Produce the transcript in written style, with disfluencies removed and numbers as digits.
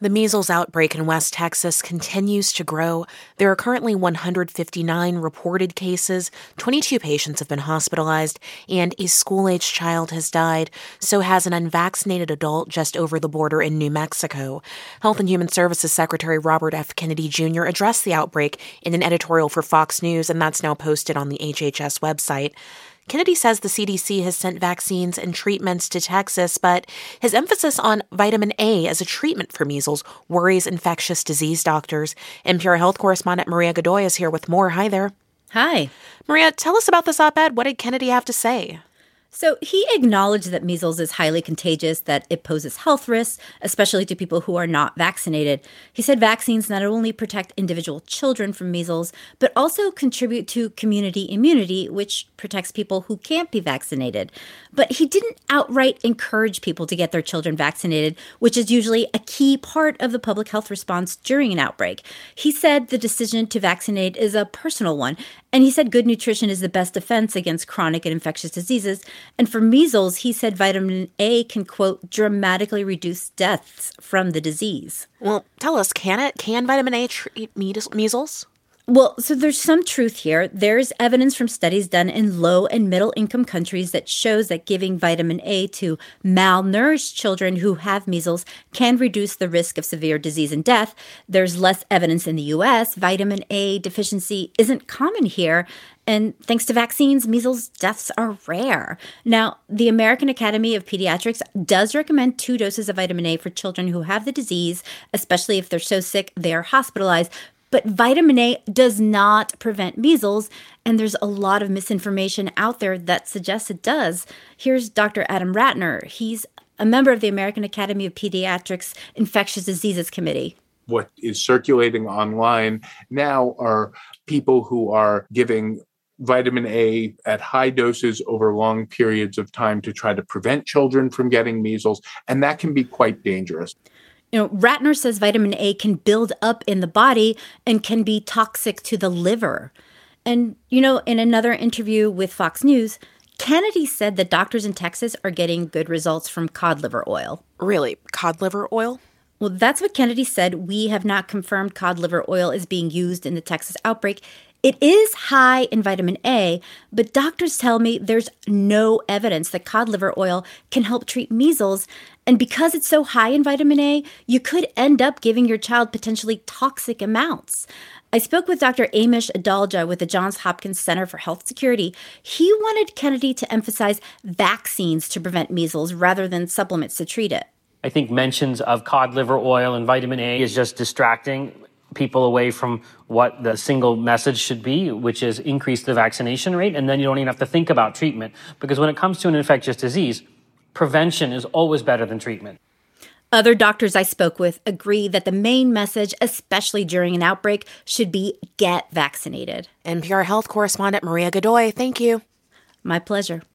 The measles outbreak in West Texas continues to grow. There are currently 159 reported cases, 22 patients have been hospitalized, and a school-aged child has died. So has an unvaccinated adult just over the border in New Mexico. Health and Human Services Secretary Robert F. Kennedy Jr. addressed the outbreak in an editorial for Fox News, and that's now posted on the HHS website. Kennedy says the CDC has sent vaccines and treatments to Texas, but his emphasis on vitamin A as a treatment for measles worries infectious disease doctors. NPR health correspondent Maria Godoy is here with more. Hi there. Hi. Maria, tell us about this op-ed. What did Kennedy have to say? So he acknowledged that measles is highly contagious, that it poses health risks, especially to people who are not vaccinated. He said vaccines not only protect individual children from measles, but also contribute to community immunity, which protects people who can't be vaccinated. But he didn't outright encourage people to get their children vaccinated, which is usually a key part of the public health response during an outbreak. He said the decision to vaccinate is a personal one, and he said good nutrition is the best defense against chronic and infectious diseases. And for measles, he said vitamin A can, quote, dramatically reduce deaths from the disease. Well, tell us, can vitamin A treat measles? Well, so there's some truth here. There's evidence from studies done in low and middle income countries that shows that giving vitamin A to malnourished children who have measles can reduce the risk of severe disease and death. There's less evidence in the U.S. Vitamin A deficiency isn't common here. And thanks to vaccines, measles deaths are rare. Now, the American Academy of Pediatrics does recommend 2 doses of vitamin A for children who have the disease, especially if they're so sick they are hospitalized. But vitamin A does not prevent measles, and there's a lot of misinformation out there that suggests it does. Here's Dr. Adam Ratner. He's a member of the American Academy of Pediatrics Infectious Diseases Committee. What is circulating online now are people who are giving vitamin A at high doses over long periods of time to try to prevent children from getting measles, and that can be quite dangerous. Ratner says vitamin A can build up in the body and can be toxic to the liver. And, in another interview with Fox News, Kennedy said that doctors in Texas are getting good results from cod liver oil. Really? Cod liver oil? Well, that's what Kennedy said. We have not confirmed cod liver oil is being used in the Texas outbreak. It is high in vitamin A, but doctors tell me there's no evidence that cod liver oil can help treat measles. And because it's so high in vitamin A, you could end up giving your child potentially toxic amounts. I spoke with Dr. Amish Adalja with the Johns Hopkins Center for Health Security. He wanted Kennedy to emphasize vaccines to prevent measles rather than supplements to treat it. I think mentions of cod liver oil and vitamin A is just distracting people away from what the single message should be, which is increase the vaccination rate, and then you don't even have to think about treatment. Because when it comes to an infectious disease, prevention is always better than treatment. Other doctors I spoke with agree that the main message, especially during an outbreak, should be get vaccinated. NPR health correspondent Maria Godoy, thank you. My pleasure.